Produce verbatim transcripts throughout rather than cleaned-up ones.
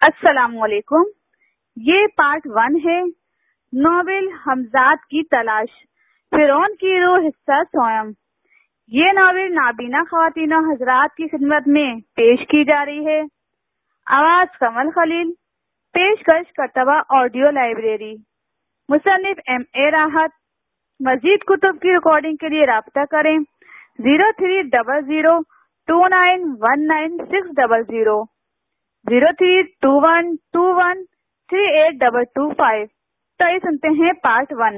السلام علیکم. یہ پارٹ ون ہے ناول حمزات کی تلاش فرعون کی روح حصہ سوم. یہ ناول نابینا خواتین و حضرات کی خدمت میں پیش کی جا رہی ہے. آواز کمل خلیل. پیشکش کرتبہ آڈیو لائبریری. مصنف ایم اے راحت. مزید کتب کی ریکارڈنگ کے لیے رابطہ کریں zero three double zero two nine one nine six double zero zero three two one two one three eight double two five. تو یہ سنتے ہیں پارٹ ون.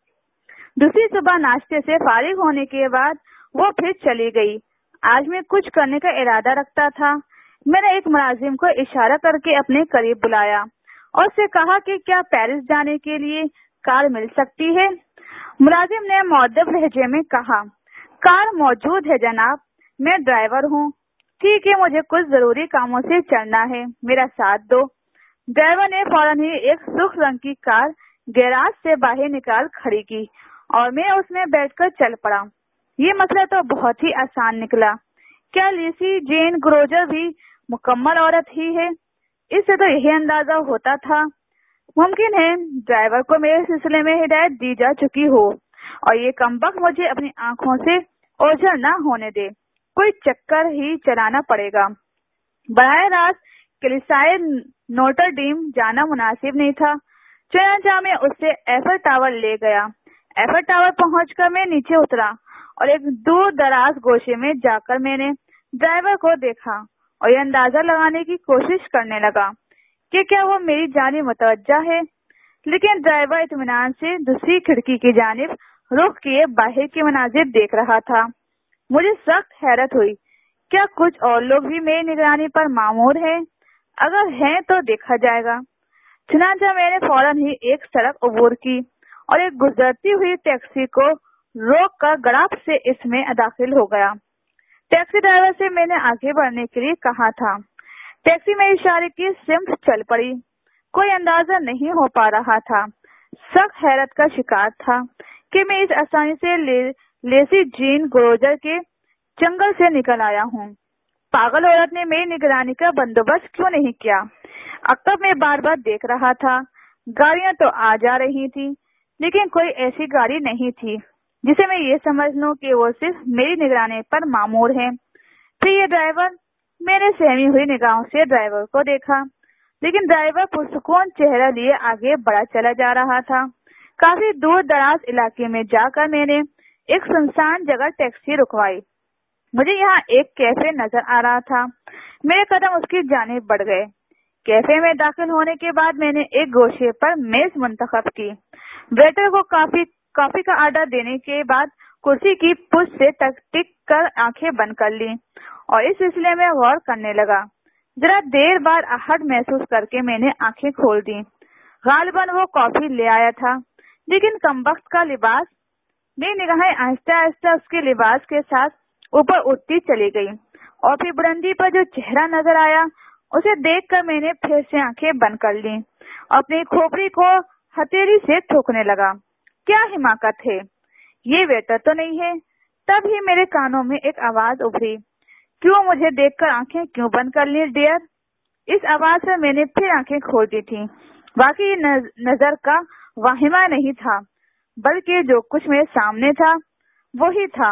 دوسری صبح ناشتے سے فارغ ہونے کے بعد وہ پھر چلی گئی. آج میں کچھ کرنے کا ارادہ رکھتا تھا. میں نے ایک ملازم کو اشارہ کر کے اپنے قریب بلایا اور اس سے کہا کہ کیا پیرس جانے کے لیے کار مل سکتی ہے. ملازم نے مؤدب لہجے میں کہا، کار موجود ہے جناب، میں ڈرائیور ہوں. ٹھیک ہے، مجھے کچھ ضروری کاموں سے چلنا ہے، میرا ساتھ دو. ڈرائیور نے فوراً ہی ایک سرخ رنگ کی کار گیراج سے باہر نکال کھڑی کی اور میں اس میں بیٹھ کر چل پڑا. یہ مسئلہ تو بہت ہی آسان نکلا. کیا لیسی جین گروجر بھی مکمل عورت ہی ہے؟ اس سے تو یہی اندازہ ہوتا تھا. ممکن ہے ڈرائیور کو میرے سلسلے میں ہدایت دی جا چکی ہو اور یہ کمبخت مجھے اپنی آنکھوں سے اوجھل نہ ہونے دے. کوئی چکر ہی چلانا پڑے گا. براہ راست کلیسائے نوٹر ڈیم جانا مناسب نہیں تھا. چنانچہ میں اس سے ایفل ٹاور لے گیا. ایفل ٹاور پہنچ کر میں نیچے اترا اور ایک دور دراز گوشے میں جا کر میں نے ڈرائیور کو دیکھا اور یہ اندازہ لگانے کی کوشش کرنے لگا کہ کیا وہ میری جانب متوجہ ہے. لیکن ڈرائیور اطمینان سے دوسری کھڑکی کی جانب رخ کیے باہر کے مناظر دیکھ رہا تھا. مجھے سخت حیرت ہوئی. کیا کچھ اور لوگ بھی میری نگرانی پر مامور ہیں؟ اگر ہیں تو دیکھا جائے گا. چنانچہ میں نے فوراً ہی ایک سڑک عبور کی اور ایک گزرتی ہوئی ٹیکسی کو روک کر گڑاپ سے اس میں داخل ہو گیا. ٹیکسی ڈرائیور سے میں نے آگے بڑھنے کے لیے کہا تھا. ٹیکسی میں اشارے کی سمت چل پڑی. کوئی اندازہ نہیں ہو پا رہا تھا. سخت حیرت کا شکار تھا کہ میں اس آسانی سے لے لیسی جین گروجر کے جنگل سے نکل آیا ہوں. پاگل عورت نے میری نگرانی کا بندوبست کیوں نہیں کیا؟ عقب میں بار بار دیکھ رہا تھا. گاڑیاں تو آ جا رہی تھی لیکن کوئی ایسی گاڑی نہیں تھی جسے میں یہ سمجھ لوں کہ وہ صرف میری نگرانی پر مامور ہے. پھر یہ ڈرائیور، میں نے سہمی ہوئی نگاہوں سے ڈرائیور کو دیکھا لیکن ڈرائیور پرسکون چہرہ لیے آگے بڑھا چلا جا رہا تھا. کافی دور دراز علاقے میں جا کر میں نے ایک سنسان جگہ ٹیکسی رکوائی. مجھے یہاں ایک کیفے نظر آ رہا تھا. میرے قدم اس کی جانب بڑھ گئے. کیفے میں داخل ہونے کے بعد میں نے ایک گوشے پر میز منتخب کی. ویٹر کو کافی کافی کا آرڈر دینے کے بعد کرسی کی پشت سے ٹک ٹک کر آنکھیں بند کر لی اور اس سلسلے میں غور کرنے لگا. ذرا دیر بعد آہٹ محسوس کر کے میں نے آنکھیں کھول دی. غالباً وہ کافی لے آیا تھا لیکن کمبخت کا لباس. میری نگاہیں آہستہ آہستہ اس کے لباس کے ساتھ اوپر اٹھتی چلی گئی اور پھر بلندی پر جو چہرہ نظر آیا اسے دیکھ کر میں نے پھر سے آنکھیں بند کر لی اور اپنی کھوپڑی کو ہتھیلی سے ٹھوکنے لگا. کیا حماقت ہے! یہ ویٹر تو نہیں ہے. تب ہی میرے کانوں میں ایک آواز ابھری، کیوں مجھے دیکھ کر آنکھیں کیوں بند کر لی ڈیئر؟ اس آواز سے میں نے پھر آنکھیں کھول دی تھی. واقعی نظر کا واہمہ نہیں تھا بلکہ جو کچھ میرے سامنے تھا وہی تھا.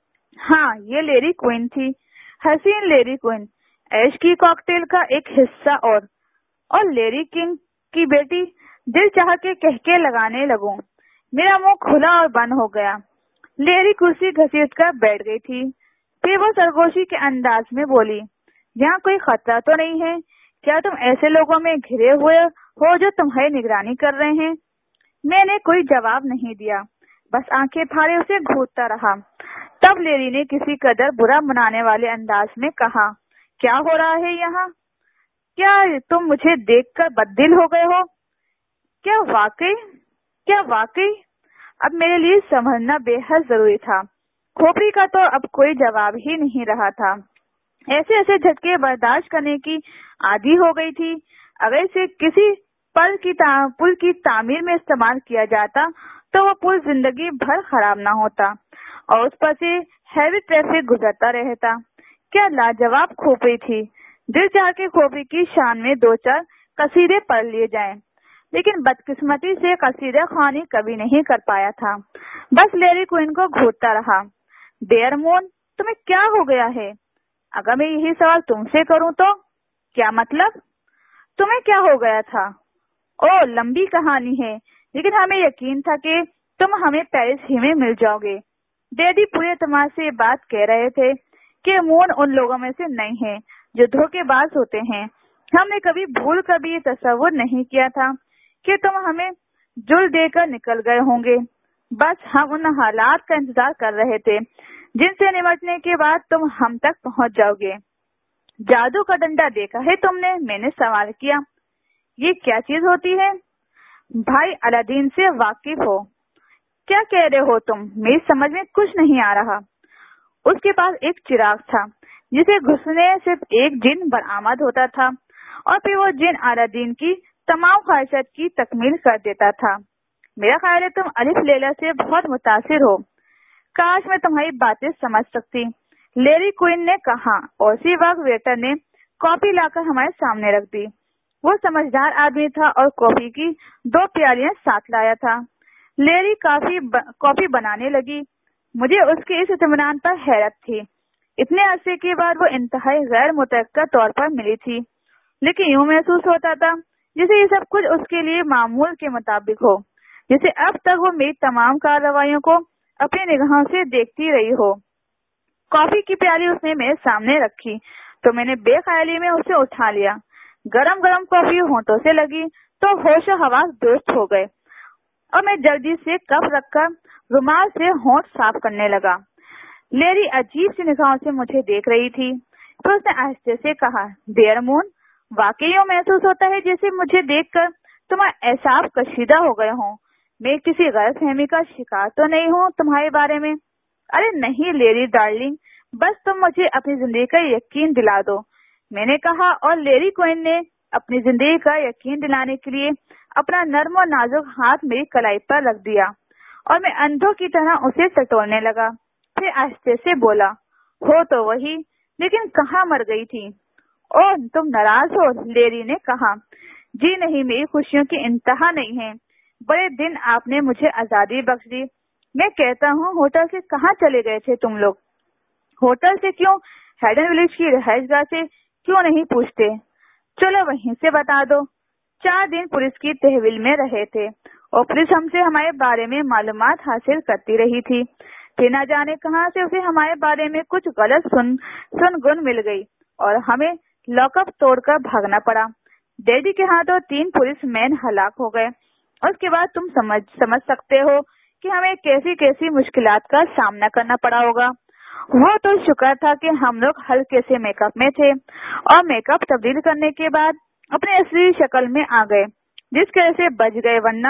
ہاں، یہ لیڈی کوئن تھی. حسین لیڈی کوئن، ایش کی کاکٹیل کا ایک حصہ اور اور لیڈی کنگ کی بیٹی. دل چاہ کے کہکے لگانے لگوں. میرا منہ کھلا اور بند ہو گیا. لیڈی کرسی گھسیٹ کر بیٹھ گئی تھی. پھر وہ سرگوشی کے انداز میں بولی، یہاں کوئی خطرہ تو نہیں ہے؟ کیا تم ایسے لوگوں میں گھرے ہوئے ہو جو تمہاری نگرانی کر رہے ہیں؟ میں نے کوئی جواب نہیں دیا، بس آنکھیں پھاڑے اسے گھورتا رہا. تب لیڈی نے کسی قدر برا منانے والے انداز میں کہا، کیا ہو رہا ہے یہاں؟ کیا تم مجھے دیکھ کر بددل ہو گئے ہو؟ کیا واقعی کیا واقعی اب میرے لیے سمجھنا بے حد ضروری تھا. کھوپڑی کا تو اب کوئی جواب ہی نہیں رہا تھا. ایسے ایسے جھٹکے برداشت کرنے کی عادی ہو گئی تھی. اگر اسے کسی پل کی پل کی تعمیر میں استعمال کیا جاتا تو وہ پل زندگی بھر خراب نہ ہوتا اور اس پر سے ہیوی ٹریفک گزرتا رہتا. کیا لاجواب کھوپڑی تھی! دل چاہ کے کافی کی شان میں دو چار قصیدے پڑھ لیے جائیں، لیکن بدقسمتی سے قصیدہ خوانی کبھی نہیں کر پایا تھا، بس لیری کوئن کو گھورتا رہا۔ ڈیئر مون، تمہیں کیا ہو گیا ہے؟ اگر میں یہی سوال تم سے کروں تو کیا مطلب؟ تمہیں کیا ہو گیا تھا؟ او لمبی کہانی ہے، لیکن ہمیں یقین تھا کہ تم ہمیں پیرس ہی میں مل جاؤ گے۔ ڈیڈی پورے اعتماد سے یہ بات کہہ رہے تھے کہ مون ان لوگوں میں سے نہیں ہے جو دھوکے باز ہوتے ہیں۔ ہم نے کبھی بھول کر بھی یہ تصور نہیں کیا تھا کہ تم ہمیں جل دے کر نکل گئے ہوں گے۔ بس ہم ان حالات کا انتظار کر رہے تھے جن سے نمٹنے کے بعد تم ہم تک پہنچ جاؤ گے۔ جادو کا ڈنڈا دیکھا ہے تم نے؟ میں نے سوال کیا۔ یہ کیا چیز ہوتی ہے؟ بھائی الادین سے واقف ہو؟ کیا کہہ رہے ہو تم؟ میری سمجھ میں کچھ نہیں آ رہا۔ اس کے پاس ایک چراغ تھا جسے گھسنے صرف ایک جن برآمد ہوتا تھا اور پھر وہ جن الادین کی تمام خواہشات کی تکمیل کر دیتا تھا۔ میرا خیال ہے تم الف لیلا سے بہت متاثر ہو۔ کاش میں تمہاری باتیں سمجھ سکتی، لیری کوئن نے کہا، اور اسی وقت ویٹر نے کافی لا کر ہمارے سامنے رکھ دی۔ وہ سمجھدار آدمی تھا اور کافی کی دو پیالیاں ساتھ لایا تھا۔ لیری کافی ب... کافی بنانے لگی۔ مجھے اس کے اس اطمینان پر حیرت تھی۔ اتنے عرصے کے بعد وہ انتہائی غیر متوقع طور پر ملی تھی، لیکن یوں محسوس ہوتا تھا جسے یہ سب کچھ اس کے لیے معمول کے مطابق ہو، جسے اب تک وہ میری تمام کارروائیوں کو اپنی نگاہوں سے دیکھتی رہی ہو۔ کافی کی پیالی اس نے میرے سامنے رکھی تو میں نے بے خیالی میں اسے اٹھا لیا۔ گرم گرم کافی ہونٹوں سے لگی تو ہوش و حواس درست ہو گئے اور میں جلدی سے کپ رکھ کر رومال سے ہونٹ صاف کرنے لگا۔ لیری عجیب سی نگاہوں سے مجھے دیکھ رہی تھی، تو اس نے آہستہ سے کہا، ڈیئر مون، واقعی یوں محسوس ہوتا ہے جیسے مجھے دیکھ کر تمہارے اعصاب کشیدہ ہو گئے ہوں۔ میں کسی غلط فہمی کا شکار تو نہیں ہوں تمہارے بارے میں؟ ارے نہیں لیری ڈارلنگ، بس تم مجھے اپنی زندگی کا یقین دلا دو، میں نے کہا، اور لیری کوئن نے اپنی زندگی کا یقین دلانے کے لیے اپنا نرم و نازک ہاتھ میری کلائی پر رکھ دیا اور میں اندھوں کی طرح اسے ٹٹولنے لگا۔ پھر آہستہ سے بولا، ہو تو وہی، لیکن کہاں مر گئی تھی؟ او تم ناراض ہو؟ لیری نے کہا، جی نہیں، میری خوشیوں کی انتہا نہیں ہے۔ بڑے دن آپ نے مجھے آزادی بخش دی۔ میں کہتا ہوں، ہوٹل سے کہاں چلے گئے تھے تم لوگ؟ ہوٹل سے کیوں؟ ہیڈن ولیج کی رہائش گاہ سے کیوں نہیں پوچھتے؟ چلو وہیں سے بتا دو۔ چار دن پولیس کی تحویل میں رہے تھے اور پولیس ہم سے ہمارے بارے میں معلومات حاصل کرتی رہی تھی، پھر نہ جانے کہاں سے اسے ہمارے بارے میں کچھ غلط سن سن گن مل گئی اور ہمیں لاک اپ توڑ کر بھاگنا پڑا۔ ڈیڈی کے ہاتھوں تین پولیس مین ہلاک ہو گئے، اور اس کے بعد تم سمجھ سمجھ سکتے ہو کہ ہمیں کیسی کیسی مشکلات کا سامنا کرنا پڑا ہوگا۔ وہ تو شکر تھا کہ ہم لوگ ہلکے سے میک اپ میں تھے اور میک اپ تبدیل کرنے کے بعد اپنے اصلی شکل میں آ گئے، جس کی وجہ سے بچ گئے، ورنہ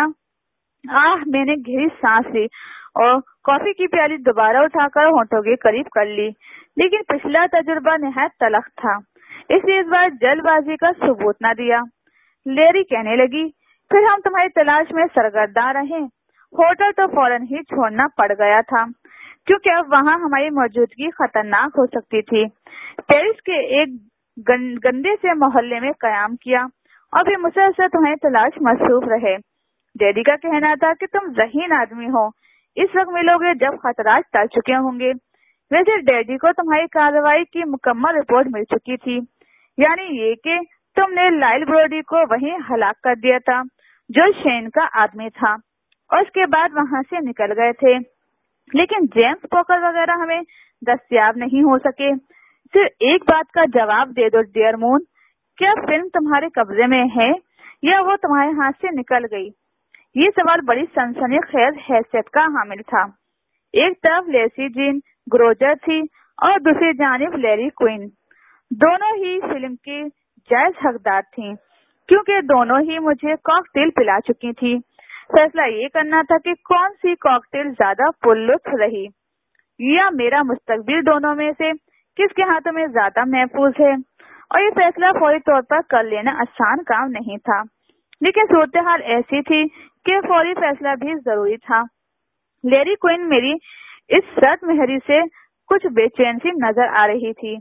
آہ میں نے گہری سانس لی اور کافی کی پیالی دوبارہ اٹھا کر ہونٹوں کے قریب کر لی، لیکن پچھلا تجربہ نہایت تلخ تھا، اس لیے اس بار جلد بازی کا ثبوت نہ دیا۔ لیری کہنے لگی، پھر ہم تمہاری تلاش میں سرگرداں رہے۔ ہوٹل تو فوراً ہی چھوڑنا پڑ گیا تھا کیونکہ اب وہاں ہماری موجودگی خطرناک ہو سکتی تھی۔ پیرس کے ایک گندے سے محلے میں قیام کیا اور پھر مسلسل تمہاری تلاش مصروف رہے۔ ڈیڈی کا کہنا تھا کہ تم ذہین آدمی ہو، اس وقت ملو گے جب خطرات ٹل چکے ہوں گے۔ ویسے ڈیڈی کو تمہاری کارروائی کی مکمل رپورٹ مل چکی تھی، یعنی یہ کہ تم نے لائل بروڈی کو وہیں ہلاک کر دیا تھا جو شین کا آدمی تھا، اور اس کے بعد وہاں سے نکل گئے تھے، لیکن جیمز پوکر وغیرہ ہمیں دستیاب نہیں ہو سکے۔ صرف ایک بات کا جواب دے دو ڈیئر مون، کیا فلم تمہارے قبضے میں ہے یا وہ تمہارے ہاتھ سے نکل گئی؟ یہ سوال بڑی سنسنی خیز حیثیت کا حامل تھا۔ ایک طرف لیسی جین گروجر تھی اور دوسری جانب لیری کوئن، دونوں ہی فلم کی جائز حقدار تھیں کیونکہ دونوں ہی مجھے کاکٹیل پلا چکی تھی۔ فیصلہ یہ کرنا تھا کہ کون سی کاکٹیل زیادہ پر لطف رہی، یا میرا مستقبل دونوں میں سے کس کے ہاتھوں میں زیادہ محفوظ ہے، اور یہ فیصلہ فوری طور پر کر لینا آسان کام نہیں تھا، لیکن صورتحال ایسی تھی کہ فوری فیصلہ بھی ضروری تھا۔ لیری کوئن میری اس سرد مہری سے کچھ بے چین سی نظر آ رہی تھی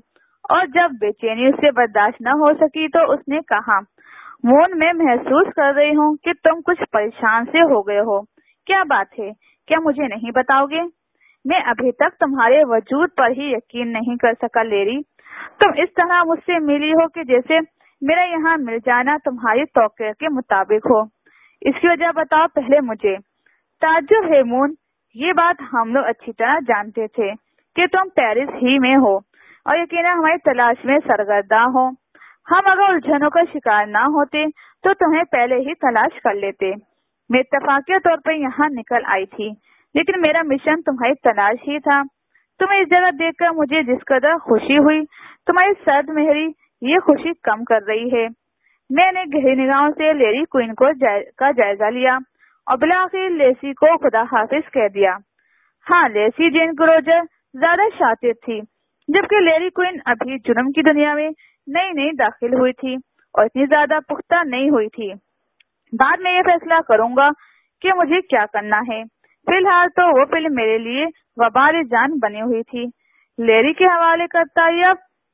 اور جب بے چینی اس سے برداشت نہ ہو سکی تو اس نے کہا، مون میں محسوس کر رہی ہوں کہ تم کچھ پریشان سے ہو گئے ہو، کیا بات ہے؟ کیا مجھے نہیں بتاؤ گے؟ میں ابھی تک تمہارے وجود پر ہی یقین نہیں کر سکا لیری، تم اس طرح مجھ سے ملی ہو کہ جیسے میرا یہاں مل جانا تمہاری توقع کے مطابق ہو، اس کی وجہ بتاؤ پہلے مجھے۔ تعجب ہے مون، یہ بات ہم لوگ اچھی طرح جانتے تھے کہ تم پیرس ہی میں ہو اور یقیناً ہماری تلاش میں سرگرداں ہو، ہم اگر الجھنوں کا شکار نہ ہوتے تو تمہیں پہلے ہی تلاش کر لیتے۔ میں اتفاقی طور پر یہاں نکل آئی تھی، لیکن میرا مشن تمہاری تلاش ہی تھا۔ تمہیں اس جگہ دیکھ کر مجھے جس قدر خوشی ہوئی، تمہاری سرد مہری یہ خوشی کم کر رہی ہے۔ میں نے گہری نگاہوں سے لیری کوئن کو جائز کا جائزہ لیا اور بالآخر لیسی کو خدا حافظ کہہ دیا۔ ہاں، لیسی جین گروجر زیادہ شاطر تھی، جبکہ لیری کوئن ابھی جرم کی دنیا میں نئی نئی داخل ہوئی تھی اور اتنی زیادہ پختہ نہیں ہوئی تھی۔ بعد میں یہ فیصلہ کروں گا کہ مجھے کیا کرنا ہے، فی الحال تو وہ فلم میرے لیے وبال جان بنی ہوئی تھی۔ لیری کے حوالے کرتا یا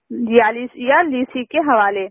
یا لیسی کے حوالے،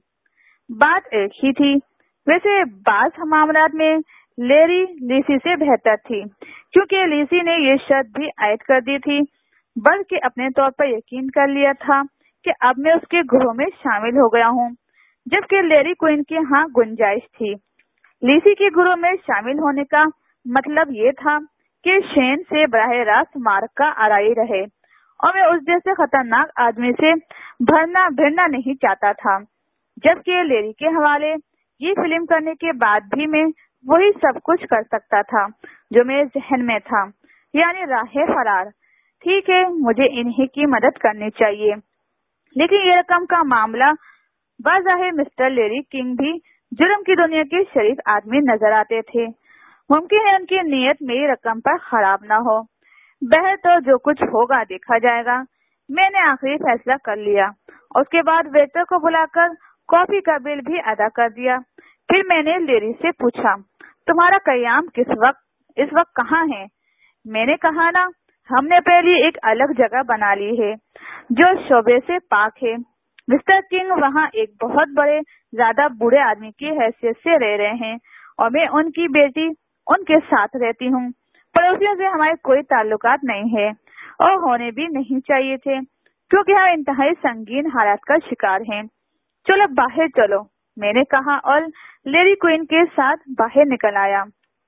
بات ایک ہی تھی۔ ویسے بعض معاملات میں لیری لیسی سے بہتر تھی، کیونکہ لیسی نے یہ شرط بھی عائد کر دی تھی، بلکہ اپنے طور پر یقین کر لیا تھا کہ اب میں اس کے گروہ میں شامل ہو گیا ہوں، جبکہ لیری کوئن کی ہاں گنجائش تھی۔ لیسی کے گروہ میں شامل ہونے کا مطلب یہ تھا کہ شین سے براہ راست معرکہ آرائی رہے، اور میں اس جیسے خطرناک آدمی سے بھرنا بھرنا نہیں چاہتا تھا۔ جبکہ لیری کے حوالے یہ فلم کرنے کے بعد بھی میں وہی سب کچھ کر سکتا تھا جو میرے ذہن میں تھا، یعنی راہ فرار۔ ٹھیک ہے، مجھے انہی کی مدد کرنی چاہیے، لیکن یہ رقم کا معاملہ بظاہر مسٹر لیری کنگ بھی جرم کی دنیا کے شریف آدمی نظر آتے تھے۔ ممکن ہے ان کی نیت میری رقم پر خراب نہ ہو۔ بہر تو جو کچھ ہوگا دیکھا جائے گا۔ میں نے آخری فیصلہ کر لیا، اور اس کے بعد ویٹر کو بلا کر کافی کا بل بھی ادا کر دیا۔ پھر میں نے لیری سے پوچھا، تمہارا قیام کس وقت اس وقت کہاں ہے؟ میں نے کہا نا، ہم نے اپنے لیے ایک الگ جگہ بنا لی ہے جو شعبے سے پاک ہے۔ مسٹر کنگ وہاں ایک بہت بڑے زیادہ بوڑھے آدمی کی حیثیت سے رہ رہے ہیں، اور میں ان کی بیٹی ان کے ساتھ رہتی ہوں۔ پڑوسیوں سے ہمارے کوئی تعلقات نہیں ہے، اور ہونے بھی نہیں چاہیے تھے، کیونکہ ہم انتہائی سنگین حالات کا شکار ہیں۔ چلو باہر چلو، میں نے کہا، اور لیری کوئن کے ساتھ باہر نکل آیا۔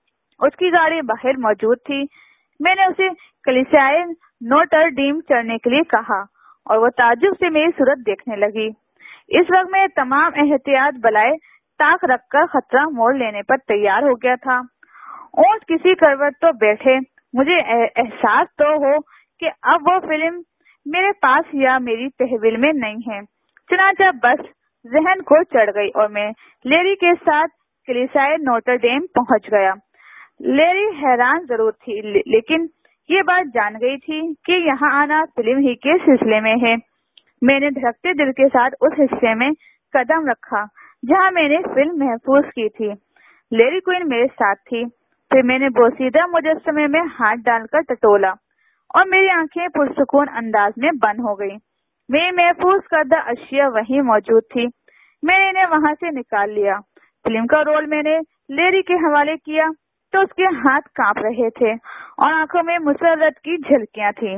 اس کی گاڑی باہر موجود تھی۔ میں نے اسے کلیسائے نوٹر ڈیم چڑھنے کے لیے کہا، اور وہ تعجب سے میری صورت دیکھنے لگی۔ اس وقت میں تمام احتیاط بلائے طاق رکھ کر خطرہ موڑ لینے پر تیار ہو گیا تھا۔ اونٹ کسی کروٹ تو بیٹھے، مجھے احساس تو ہو کہ اب وہ فلم میرے پاس یا میری تحویل میں نہیں ہے۔ چنانچہ بس ذہن کو چڑھ گئی اور میں لیری کے ساتھ کلیسائے نوٹر ڈیم پہنچ گیا۔ لیری حیران ضرور تھی، لیکن یہ بات جان گئی تھی کہ یہاں آنا فلم ہی کے سلسلے میں ہے۔ میں نے دھڑکتے دل کے ساتھ اس حصے میں قدم رکھا جہاں میں نے فلم محفوظ کی تھی۔ لیری کوئن میرے ساتھ تھی۔ پھر میں نے بوسیدہ مجسمے میں ہاتھ ڈال کر ٹٹولا، اور میری آنکھیں پرسکون انداز میں بند ہو گئی۔ میری محفوظ کردہ اشیاء وہیں موجود تھی۔ میں نے انہیں وہاں سے نکال لیا۔ فلم کا رول میں نے لیری کے حوالے کیا تو اس کے ہاتھ کانپ رہے تھے اور آنکھوں میں مسرت کی جھلکیاں تھیں۔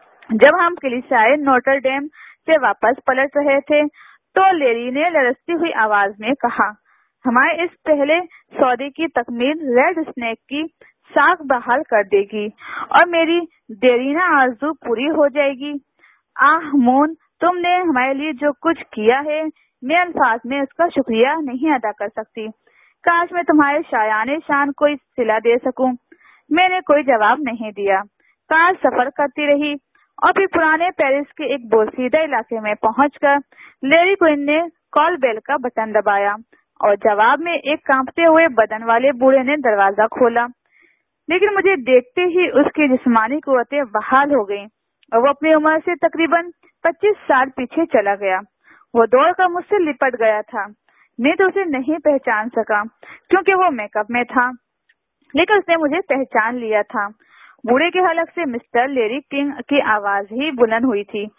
جب ہم کلیسائے نوٹر ڈیم سے واپس پلٹ رہے تھے تو لیری نے لرزتی ہوئی آواز میں کہا، ہمارے اس پہلے سودے کی تکمیل ریڈ اسنیک کی ساکھ بحال کر دے گی اور میری دیرینہ آرزو پوری ہو جائے گی۔ آہ مون، تم نے ہمارے لیے جو کچھ کیا ہے، میں الفاظ میں اس کا شکریہ نہیں ادا کر سکتی۔ کاش میں تمہارے شایان شان کوئی صلہ دے سکوں۔ میں نے کوئی جواب نہیں دیا۔ کار سفر کرتی رہی، اور پھر پرانے پیرس کے ایک بوسیدہ علاقے میں پہنچ کر لیری کوئن نے کال بیل کا بٹن دبایا، اور جواب میں ایک کانپتے ہوئے بدن والے بوڑھے نے دروازہ کھولا۔ لیکن مجھے دیکھتے ہی اس کی جسمانی قوتیں بحال ہو گئیں، اور وہ اپنی عمر سے تقریباً پچیس سال پیچھے چلا گیا۔ وہ دوڑ کر مجھ سے لپٹ گیا تھا۔ میں تو اسے نہیں پہچان سکا کیونکہ وہ میک اپ میں تھا، لیکن اس نے مجھے پہچان لیا تھا۔ بوڑھے کے حلق سے مسٹر لیری کنگ کی آواز ہی بلند ہوئی تھی،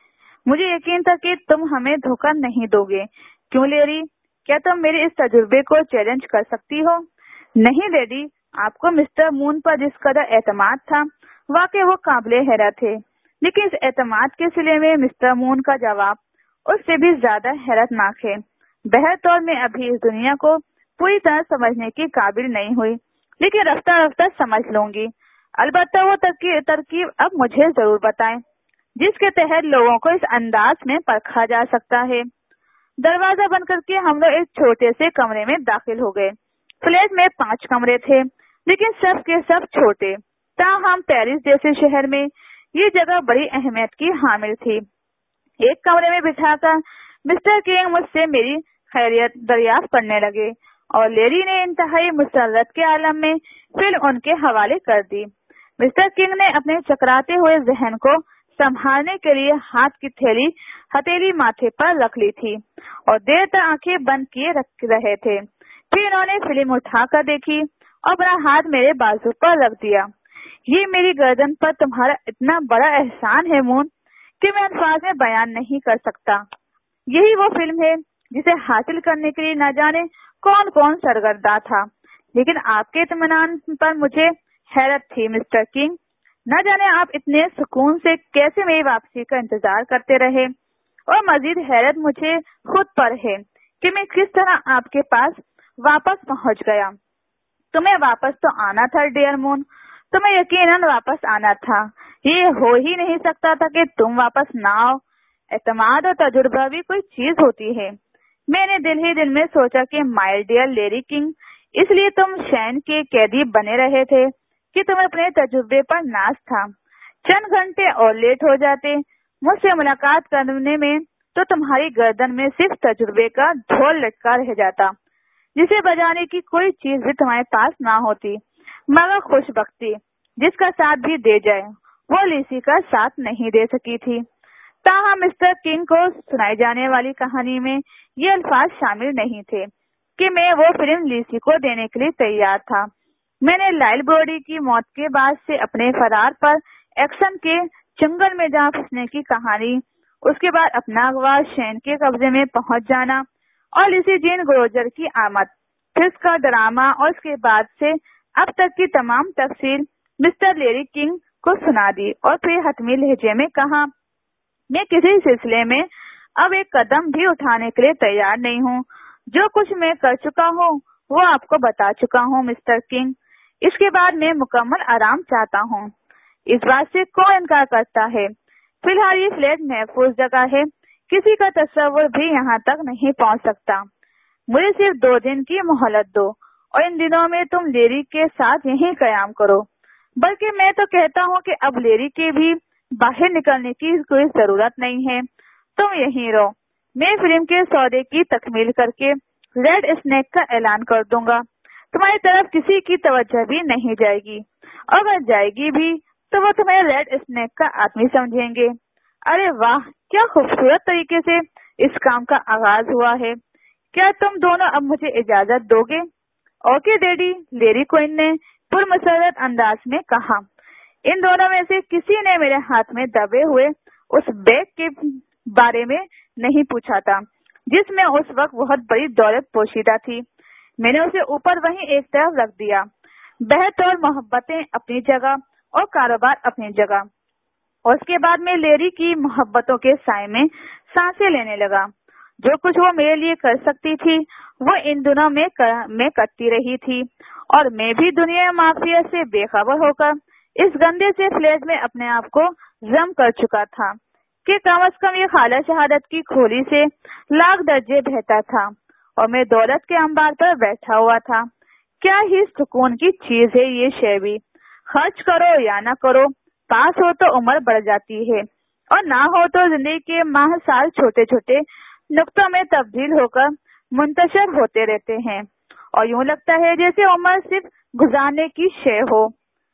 مجھے یقین تھا کہ تم ہمیں دھوکہ نہیں دو گے۔ کیوں لیری؟ کیا تم میرے اس تجربے کو چیلنج کر سکتی ہو؟ نہیں لیڈی، آپ کو مسٹر مون پر جس قدر اعتماد تھا واقعی وہ قابل حیرت ہے، لیکن اس اعتماد کے سلے میں مسٹر مون کا جواب اس سے بھی زیادہ حیرت ناک ہے۔ بہرطور میں ابھی اس دنیا کو پوری طرح سمجھنے کی قابل نہیں ہوئی، لیکن رفتہ رفتہ سمجھ لوں گی۔ البتہ وہ ترکیب اب مجھے ضرور بتائیں جس کے تحت لوگوں کو اس انداز میں پرکھا جا سکتا ہے۔ دروازہ بند کر کے ہم لوگ ایک چھوٹے سے کمرے میں داخل ہو گئے۔ فلیٹ میں پانچ کمرے تھے، لیکن سب کے سب چھوٹے۔ تاہم پیرس جیسے شہر میں یہ جگہ بڑی اہمیت کی حامل تھی۔ ایک کمرے میں بٹھا کر مسٹر کنگ مجھ سے میری خیریت دریافت کرنے لگے اور لیری نے انتہائی مسرت کے عالم میں فلم ان کے حوالے کر دی۔ مسٹر کنگ نے اپنے چکراتے ہوئے ذہن کو سنبھالنے کے لیے ہاتھ کی تھیلی ہتھیلی ماتھے پر رکھ لی تھی اور دیر تک آنکھیں بند کیے رکھ رہے تھے۔ پھر انہوں نے فلم اٹھا کر دیکھی اور اپنا ہاتھ میرے بازو پر رکھ دیا۔ یہ میری گردن پر تمہارا اتنا بڑا احسان ہے مون کہ میں الفاظ میں بیان نہیں کر سکتا۔ یہی وہ فلم ہے جسے حاصل کرنے کے لیے نہ جانے کون کون سرگرداں تھا، لیکن آپ کے اطمینان پر مجھے حیرت تھی مسٹر کنگ۔ نہ جانے آپ اتنے سکون سے کیسے میری واپسی کا انتظار کرتے رہے، اور مزید حیرت مجھے خود پر ہے کہ میں کس طرح آپ کے پاس واپس پہنچ گیا۔ تمہیں واپس تو آنا تھا ڈیئر مون، تمہیں یقیناً واپس آنا تھا۔ یہ ہو ہی نہیں سکتا تھا کہ تم واپس نہ آؤ۔ اعتماد اور تجربہ بھی کوئی چیز ہوتی ہے۔ میں نے دل ہی دل میں سوچا کہ مائی ڈیئر لیری کنگ، اس لیے تم شین کے قیدی بنے رہے تھے کہ تمہیں اپنے تجربے پر ناز تھا۔ چند گھنٹے اور لیٹ ہو جاتے مجھ سے ملاقات کرنے میں تو تمہاری گردن میں صرف تجربے کا ڈھول لٹکا رہ جاتا، جسے بجانے کی کوئی چیز بھی تمہارے پاس نہ ہوتی مگر خوش بختی جس کا ساتھ بھی دے جائے وہ لیسی کا ساتھ نہیں دے سکی تھی۔ تاہم مسٹر کنگ کو سنائی جانے والی کہانی میں یہ الفاظ شامل نہیں تھے کہ میں وہ فلم لیسی کو دینے کے لیے تیار تھا۔ میں نے لائل بروڈی کی موت کے بعد سے اپنے فرار پر ایکشن کے چنگل میں جا پھنسنے کی کہانی، اس کے بعد اپنا اغوا شین کے قبضے میں پہنچ جانا اور لیسی جین گروجر کی آمد، پھر اس کا ڈرامہ اور اس کے بعد سے اب تک کی تمام تفصیل مسٹر لیری کنگ کو سنا دی اور پھر حتمی لہجے میں کہا، میں کسی سلسلے میں اب ایک قدم بھی اٹھانے کے لیے تیار نہیں ہوں۔ جو کچھ میں کر چکا ہوں وہ آپ کو بتا چکا ہوں مسٹر کنگ۔ اس کے بعد میں مکمل آرام چاہتا ہوں۔ اس بات سے کون انکار کرتا ہے؟ فی الحال یہ فلیٹ محفوظ جگہ ہے، کسی کا تصور بھی یہاں تک نہیں پہنچ سکتا۔ مجھے صرف دو دن کی مہلت دو اور ان دنوں میں تم لیری کے ساتھ یہیں قیام کرو۔ بلکہ میں تو کہتا ہوں کہ اب لیری کے بھی باہر نکلنے کی کوئی ضرورت نہیں ہے، تم یہیں رہو۔ میں فلم کے سودے کی تکمیل کر کے ریڈ اسنیک کا اعلان کر دوں گا، تمہاری طرف کسی کی توجہ بھی نہیں جائے گی، اگر جائے گی بھی تو وہ تمہیں ریڈ اسنیک کا آدمی سمجھیں گے۔ ارے واہ، کیا خوبصورت طریقے سے اس کام کا آغاز ہوا ہے۔ کیا تم دونوں اب مجھے اجازت دو گے؟ اوکے ڈیڈی، لیری کوئن نے پرمسرت انداز میں کہا۔ ان دونوں میں سے کسی نے میرے ہاتھ میں دبے ہوئے اس بیگ کے بارے میں نہیں پوچھا تھا جس میں اس وقت بہت بڑی دولت پوشیدہ تھی۔ میں نے اسے اوپر وہیں ایک طرف رکھ دیا۔ بہت اور محبتیں اپنی جگہ اور کاروبار اپنی جگہ، اور اس کے بعد میں لیری کی محبتوں کے سائے میں سانسیں لینے لگا۔ جو کچھ وہ میرے لیے کر سکتی تھی وہ ان دنوں میں میں کرتی رہی تھی، اور میں بھی دنیا مافیا سے بے خبر ہو کر اس گندے سے فلیٹ میں اپنے آپ کو ضم کر چکا تھا کہ کم از کم یہ خالہ شہادت کی کھولی سے لاکھ درجے بہتر تھا، اور میں دولت کے انبار پر بیٹھا ہوا تھا۔ کیا ہی سکون کی چیز ہے یہ شے بھی۔ خرچ کرو یا نہ کرو، پاس ہو تو عمر بڑھ جاتی ہے، اور نہ ہو تو زندگی کے ماہ سال چھوٹے چھوٹے نقطوں میں تبدیل ہو کر منتشر ہوتے رہتے ہیں، اور یوں لگتا ہے جیسے عمر صرف گزارنے کی شے ہو۔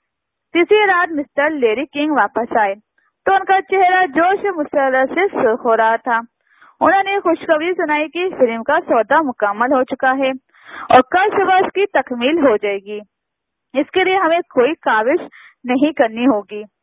تیسری رات مسٹر لیری کنگ واپس آئے تو ان کا چہرہ جوش مسرت سے سرخ ہو رہا تھا۔ انہوں نے خوشخبری سنائی کہ فلم کا سودا مکمل ہو چکا ہے اور کل صبح اس کی تکمیل ہو جائے گی۔ اس کے لیے ہمیں کوئی کاوش نہیں کرنی ہوگی۔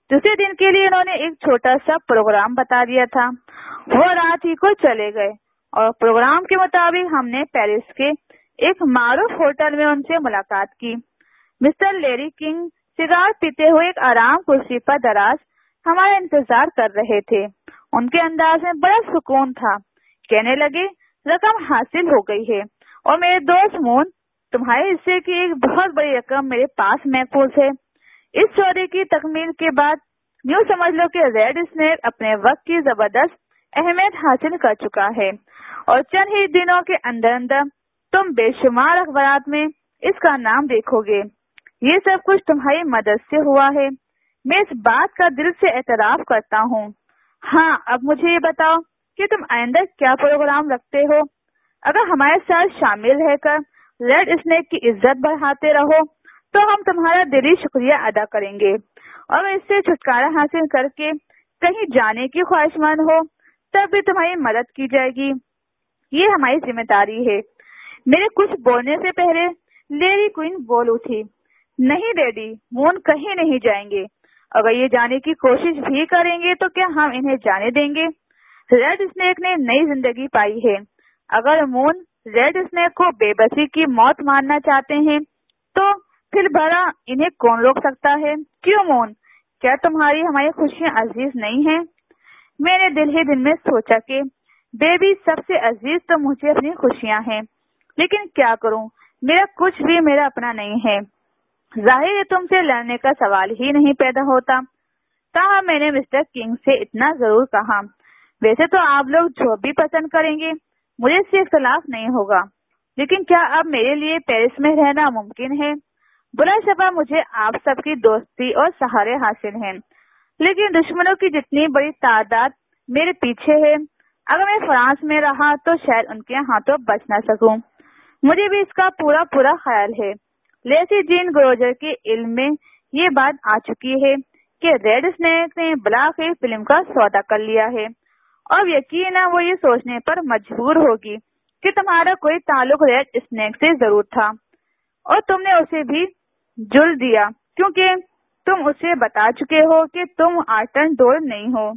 दूसरे दिन के लिए उन्होंने एक छोटा सा प्रोग्राम बता दिया था। वो रात ही को चले गए और प्रोग्राम के मुताबिक हमने पेरिस के एक मारूफ होटल में उनसे मुलाकात की। मिस्टर लेरी किंग सिगार पीते हुए एक आराम कुर्सी पर दराज हमारा इंतजार कर रहे थे। उनके अंदाज में बड़ा सुकून था। कहने लगे, रकम हासिल हो गई है और मेरे दोस्त मून, तुम्हारे हिस्से की एक बहुत बड़ी रकम मेरे पास महफूज है। इस सौदे की तकमील के बाद यूँ समझ लो कि रेड स्नेक अपने वक्त की जबरदस्त अहमियत हासिल कर चुका है और चंद ही दिनों के अंदर अंदर तुम बेशुमार अखबारात में इसका नाम देखोगे। ये सब कुछ तुम्हारी मदद से हुआ है। मैं इस बात का दिल से एतराफ करता हूँ। हाँ, अब मुझे ये बताओ कि तुम आइंदा क्या प्रोग्राम रखते हो? अगर हमारे साथ शामिल रहकर रेड स्नेक की इज्जत बढ़ाते रहो तो हम तुम्हारा दिली शुक्रिया अदा करेंगे और इससे छुटकारा हासिल करके कहीं जाने की ख्वाहिशमंद हो तब भी तुम्हारी मदद की जाएगी। ये हमारी जिम्मेदारी है। मेरे कुछ बोलने से पहले लेडी क्वीन बोल उठी, नहीं डैडी, मून कहीं नहीं जाएंगे। अगर ये जाने की कोशिश भी करेंगे तो क्या हम इन्हें जाने देंगे? रेड स्नेक ने नई जिंदगी पाई है। अगर मून रेड स्नेक को बेबसी की मौत मारना चाहते हैं तो फिर भला इन्हें कौन रोक सकता है? क्यों मून, क्या तुम्हारी हमारी खुशियाँ अजीज नहीं हैं? मैंने दिल ही दिल में सोचा कि बेबी, सबसे अजीज तो मुझे अपनी खुशियाँ हैं, लेकिन क्या करूं, मेरा कुछ भी मेरा अपना नहीं है। जाहिर है तुमसे लड़ने का सवाल ही नहीं पैदा होता। ताहम मैंने मिस्टर किंग से इतना जरूर कहा, वैसे तो आप लोग जो भी पसंद करेंगे मुझे इससे इख्तलाफ नहीं होगा, लेकिन क्या अब मेरे लिए पेरिस में रहना मुमकिन है? बुरा शबा मुझे आप सबकी दोस्ती और सहारे हासिल हैं, लेकिन दुश्मनों की जितनी बड़ी तादाद मेरे पीछे है, अगर मैं फ्रांस में रहा तो शायद उनके हाथों बच न सकूं। मुझे भी इसका पूरा पूरा ख्याल है। लेसी जीन ग्रोजर के इल्म में ये बात आ चुकी है कि रेड स्नेक ने बलाखिर फिल्म का सौदा कर लिया है और यकीनन वो ये सोचने पर मजबूर होगी कि तुम्हारा कोई ताल्लुक रेड स्नेक से जरूर था और तुमने उसे भी जुल दिया क्योंकि तुम उसे बता चुके हो कि तुम आर्टन डोल नहीं हो।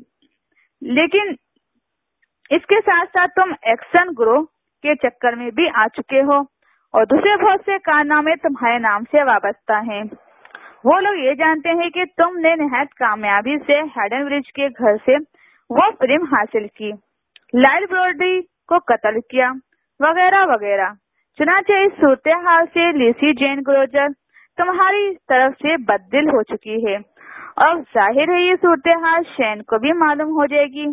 लेकिन इसके साथ साथ तुम एक्सन ग्रो के चक्कर में भी आ चुके हो और दूसरे बहुत से कारनामे तुम्हारे नाम से वाबस्ता हैं। वो लोग ये जानते हैं कि तुमने निहायत कामयाबी से हेडन ब्रिज के घर से वो फिल्म हासिल की, लाइल ब्रॉडी को कत्ल किया, वगैरह वगैरह। चुनांचे इस सूरत हाल से लेसी जेन ग्रोजर तुम्हारी तरफ से बददिल हो चुकी है और जाहिर है ये सूरत हाल शैन को भी मालूम हो जाएगी।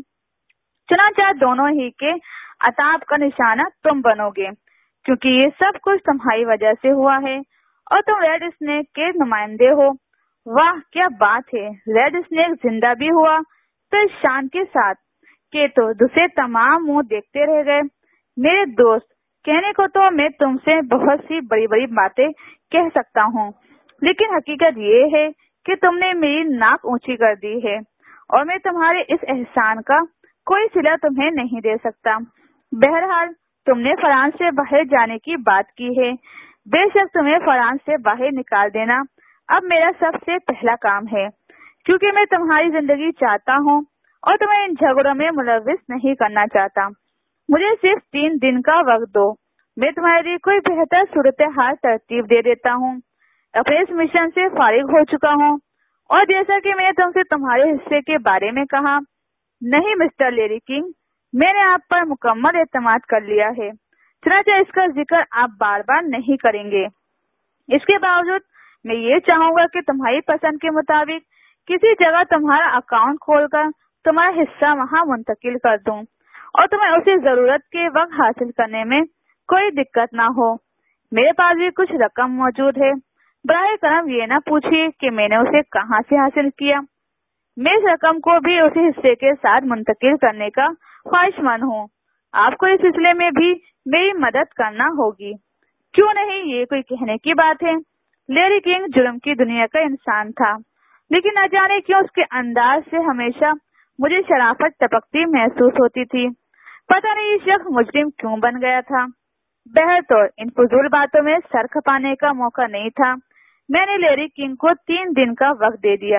चुनांचे दोनों ही के अताब का निशाना तुम बनोगे क्योंकि ये सब कुछ तुम्हारी वजह से हुआ है और तुम रेड स्नेक के नुमाइंदे हो। वाह क्या बात है, रेड स्नेक जिंदा भी हुआ तो इस शान के साथ के तो दूसरे तमाम मुंह देखते रह गए। मेरे दोस्त, कहने को तो मैं तुमसे बहुत सी बड़ी बड़ी बातें कह सकता हूँ, लेकिन हकीकत ये है कि तुमने मेरी नाक ऊंची कर दी है और मैं तुम्हारे इस एहसान का कोई सिला तुम्हें नहीं दे सकता। बहरहाल तुमने फ्रांस से बाहर जाने की बात की है। बेशक तुम्हें फ्रांस से बाहर निकाल देना अब मेरा सबसे पहला काम है, क्योंकि मैं तुम्हारी जिंदगी चाहता हूँ और तुम्हें इन झगड़ों में मुलविस नहीं करना चाहता। मुझे सिर्फ तीन दिन का वक्त दो, मैं तुम्हारे लिए कोई बेहतर सूरत हाल तरतीब दे देता हूँ। अपने इस मिशन से फारिग हो चुका हूँ और जैसा कि मैंने तुमसे तुम्हारे हिस्से के बारे में कहा, नहीं मिस्टर लेरी किंग, मैंने आप पर मुकम्मल एतमाद कर लिया है, चुनांचे इसका जिक्र आप बार बार नहीं करेंगे। इसके बावजूद मैं ये चाहूंगा कि तुम्हारी पसंद के मुताबिक किसी जगह तुम्हारा अकाउंट खोलकर तुम्हारा हिस्सा वहाँ मुंतकिल कर दूं और तुम्हें उसे जरूरत के वक्त हासिल करने में कोई दिक्कत ना हो। मेरे पास भी कुछ रकम मौजूद है। बराए करम ये ना पूछिए कि मैंने उसे कहाँ से हासिल किया। मैं इस रकम को भी उसी हिस्से के साथ मुंतकिल करने का ख्वाहिशमंद हूँ। आपको इस सिलसिले में भी मेरी मदद करना होगी। क्यों नहीं, ये कोई कहने की बात है। लेरी किंग जुर्म की दुनिया का इंसान था, लेकिन न जाने क्यों उसके अंदाज से हमेशा मुझे शराफत टपकती महसूस होती थी। पता नहीं ये शख्स मुजरिम क्यों बन गया था। बहर तो इन फजूल बातों में सर खपाने का मौका नहीं था। मैंने लेरी किंग को तीन दिन का वक्त दे दिया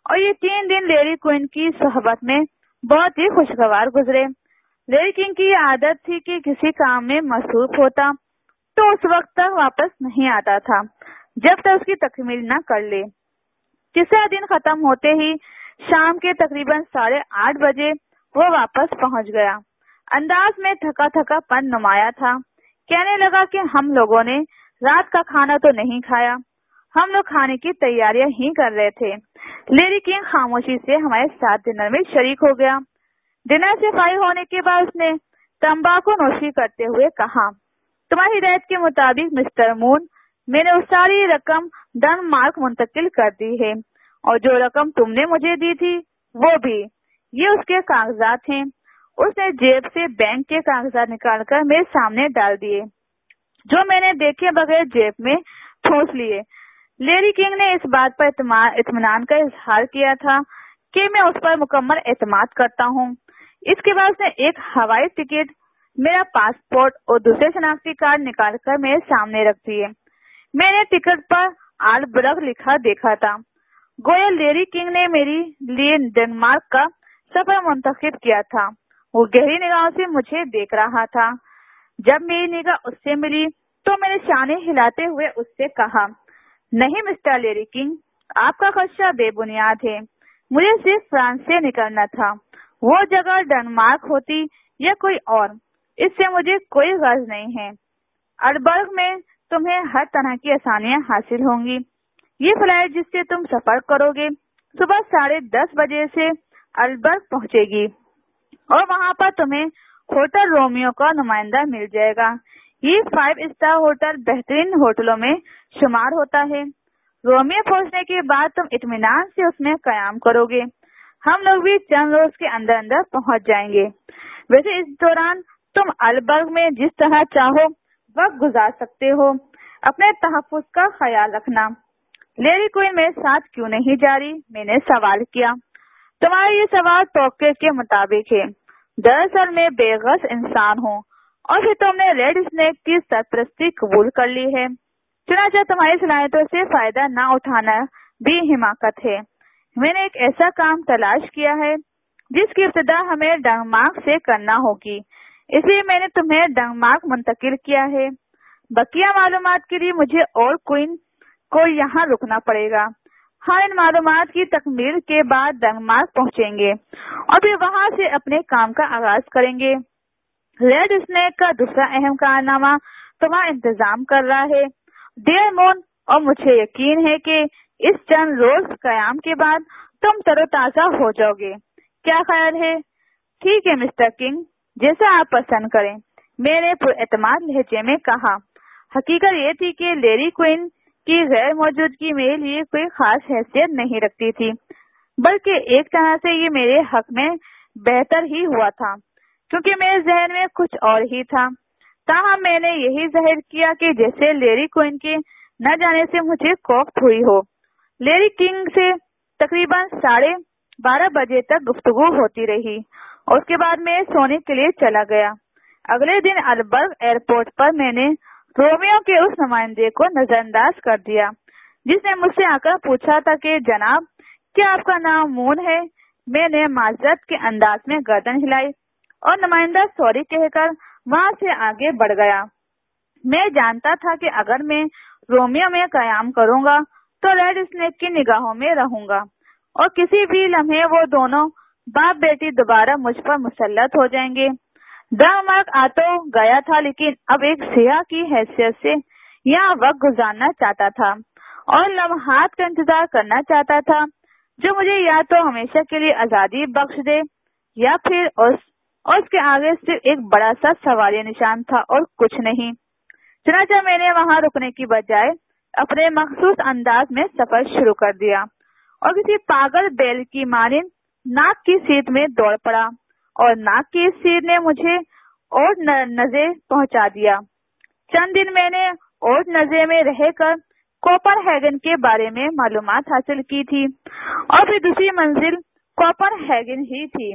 اور یہ تین دن لیڈی کوئن کی صحبت میں بہت ہی خوشگوار گزرے۔ لیڈی کنگ کی عادت تھی کہ کسی کام میں مصروف ہوتا تو اس وقت تک واپس نہیں آتا تھا جب تک اس کی تکمیل نہ کر لے۔ تیسرا دن ختم ہوتے ہی شام کے تقریباً ساڑھے آٹھ بجے وہ واپس پہنچ گیا۔ انداز میں تھکا تھکا پن نمایاں تھا۔ کہنے لگا کہ ہم لوگوں نے رات کا کھانا تو نہیں کھایا، ہم لوگ کھانے کی تیاریاں ہی کر رہے تھے۔ لیڈی کنگ خاموشی سے ہمارے ساتھ ڈنر میں شریک ہو گیا۔ ڈنر سے فارغ ہونے کے بعد اس نے تمباکو نوشی کرتے ہوئے کہا، تمہاری ہدایت کے مطابق مسٹر مون، میں نے وہ ساری رقم ڈنمارک منتقل کر دی ہے، اور جو رقم تم نے مجھے دی تھی وہ بھی۔ یہ اس کے کاغذات ہیں۔ اس نے جیب سے بینک کے کاغذات نکال کر میرے سامنے ڈال دیے، جو میں نے دیکھے بغیر جیب میں ٹھونس لیے۔ لیڈی کنگ نے اس بات پر اطمینان کا اظہار کیا تھا کہ میں اس پر مکمل اعتماد کرتا ہوں۔ اس کے بعد اس نے ایک ہوائی ٹکٹ، میرا پاسپورٹ اور دوسرے شناختی کارڈ نکال کر میرے سامنے رکھ دیے۔ میں نے ٹکٹ پر آلبرگ لکھا دیکھا تھا، گویا لیڈی کنگ نے میری لیے ڈنمارک کا سفر منتخب کیا تھا۔ وہ گہری نگاہوں سے مجھے دیکھ رہا تھا۔ جب میری نگاہ اس سے ملی تو میں نے شانے ہلاتے ہوئے اس سے کہا، نہیں مسٹر لیڈی کنگ، آپ کا خدشہ بے بنیاد ہے۔ مجھے صرف فرانس سے نکلنا تھا، وہ جگہ ڈنمارک ہوتی یا کوئی اور، اس سے مجھے کوئی غرض نہیں ہے۔ آلبرگ میں تمہیں ہر طرح کی آسانیاں حاصل ہوں گی۔ یہ فلائٹ جس سے تم سفر کرو گے صبح ساڑھے دس بجے سے آلبرگ پہنچے گی، اور وہاں پر تمہیں ہوٹل رومیو کا نمائندہ مل جائے گا۔ یہ فائیو اسٹار ہوٹل بہترین ہوٹلوں میں شمار ہوتا ہے۔ رومیو پہنچنے کے بعد تم اطمینان سے اس میں قیام کرو گے۔ ہم لوگ بھی چند روز کے اندر اندر پہنچ جائیں گے۔ ویسے اس دوران تم آلبرگ میں جس طرح چاہو وقت گزار سکتے ہو۔ اپنے تحفظ کا خیال رکھنا۔ لیڈی کوئن میرے ساتھ کیوں نہیں جا رہی؟ میں نے سوال کیا۔ تمہارا یہ سوال توقع کے مطابق ہے۔ دراصل میں بے غرض انسان ہوں، اور پھر تم نے ریڈ اسنیک کی سرپرستی قبول کر لی ہے، چنانچہ تمہاری صلاحیتوں سے فائدہ نہ اٹھانا بھی حماقت ہے۔ میں نے ایک ایسا کام تلاش کیا ہے جس کی ابتدا ہمیں ڈنمارک سے کرنا ہوگی، اس لیے میں نے تمہیں ڈنمارک منتقل کیا ہے۔ بقیہ معلومات کے لیے مجھے اور کوئن کو یہاں رکنا پڑے گا۔ ہم ان معلومات کی تکمیل کے بعد ڈنمارک پہنچیں گے اور پھر وہاں سے اپنے کام کا آغاز کریں گے۔ ریڈ اسنیک کا دوسرا اہم کارنامہ تمہارا انتظام کر رہا ہے ڈیئر مون، اور مجھے یقین ہے کہ اس چند روز قیام کے بعد تم تر و تازہ ہو جاؤ گے۔ کیا خیال ہے؟ ٹھیک ہے مسٹر کنگ، جیسا آپ پسند کریں، میں نے پر اعتماد لہجے میں کہا۔ حقیقت یہ تھی کہ لیڈی کوئن کی غیر موجودگی میرے لیے کوئی خاص حیثیت نہیں رکھتی تھی، بلکہ ایک طرح سے یہ میرے حق میں بہتر ہی ہوا تھا، کیونکہ میرے ذہن میں کچھ اور ہی تھا۔ تاہم میں نے یہی ظاہر کیا کہ جیسے لیڈی کوئن کے نہ جانے سے مجھے کوفت ہوئی ہو۔ لیڈی کنگ سے تقریباً ساڑھے بارہ بجے تک گفتگو ہوتی رہی، اور اس کے بعد میں سونے کے لیے چلا گیا۔ اگلے دن آلبرگ ایئرپورٹ پر میں نے رومیو کے اس نمائندے کو نظر انداز کر دیا جس نے مجھ سے آ کر پوچھا تھا کہ جناب کیا آپ کا نام مون ہے؟ میں نے معذرت کے انداز میں گردن ہلائی اور نمائندہ سوری کہہ کر وہاں سے آگے بڑھ گیا۔ میں جانتا تھا کہ اگر میں رومیو میں قیام کروں گا تو ریڈ اسنیک کی نگاہوں میں رہوں گا، اور کسی بھی لمحے وہ دونوں باپ بیٹی دوبارہ مجھ پر مسلط ہو جائیں گے۔ ڈنمارک آ تو گیا تھا، لیکن اب ایک سیاح کی حیثیت سے یہاں وقت گزارنا چاہتا تھا اور لمحات کا انتظار کرنا چاہتا تھا جو مجھے یا تو ہمیشہ کے لیے آزادی بخش دے یا پھر اس اور اس کے آگے صرف ایک بڑا سا سوالیہ نشان تھا اور کچھ نہیں۔ چنانچہ میں نے وہاں رکنے کی بجائے اپنے مخصوص انداز میں سفر شروع کر دیا اور کسی پاگل بیل کی مانند ناک کی سیٹ میں دوڑ پڑا، اور ناک کی سیٹ نے مجھے اور نزے پہنچا دیا۔ چند دن میں نے اور نزے میں رہ کر کوپن ہیگن کے بارے میں معلومات حاصل کی تھی، اور پھر دوسری منزل کوپن ہیگن ہی تھی۔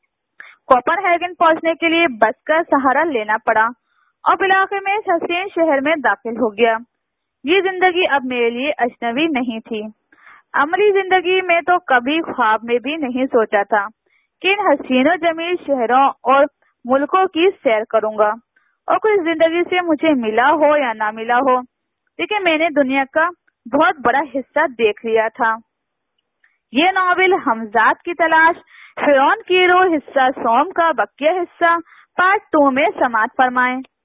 کوپن ہیگن پہنچنے کے لیے بس کا سہارا لینا پڑا، اور بالآخر میں اس حسین شہر میں داخل ہو گیا۔ یہ زندگی اب میرے لیے اجنبی نہیں تھی۔ عملی زندگی میں تو کبھی خواب میں بھی نہیں سوچا تھا کہ ان حسین و جمیل شہروں اور ملکوں کی سیر کروں گا اور کچھ زندگی سے مجھے ملا ہو یا نہ ملا ہو، لیکن میں نے دنیا کا بہت بڑا حصہ دیکھ لیا تھا۔ یہ ناول ہمزاد کی تلاش، فرعون کی روح حصہ سوم کا بقیہ حصہ پارٹ ٹو میں سماعت فرمائیں۔